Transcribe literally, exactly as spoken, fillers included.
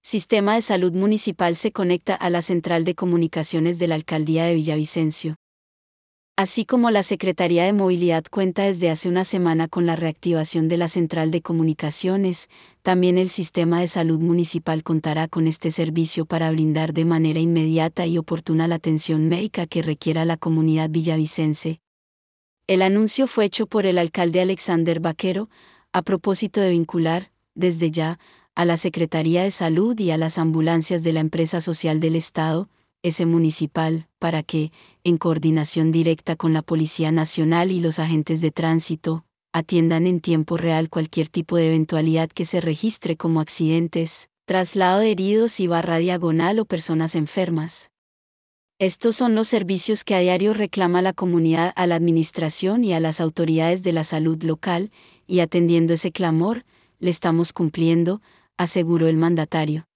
Sistema de Salud Municipal se conecta a la Central de Comunicaciones de la Alcaldía de Villavicencio. Así como la Secretaría de Movilidad cuenta desde hace una semana con la reactivación de la Central de Comunicaciones, también el Sistema de Salud Municipal contará con este servicio para brindar de manera inmediata y oportuna la atención médica que requiera la comunidad villavicense. El anuncio fue hecho por el alcalde Alexander Vaquero, a propósito de vincular, desde ya, a la Secretaría de Salud y a las ambulancias de la empresa social del Estado, ese municipal, para que, en coordinación directa con la Policía Nacional y los agentes de tránsito, atiendan en tiempo real cualquier tipo de eventualidad que se registre como accidentes, traslado de heridos y barra diagonal o personas enfermas. Estos son los servicios que a diario reclama la comunidad a la administración y a las autoridades de la salud local, y atendiendo ese clamor, le estamos cumpliendo, aseguró el mandatario.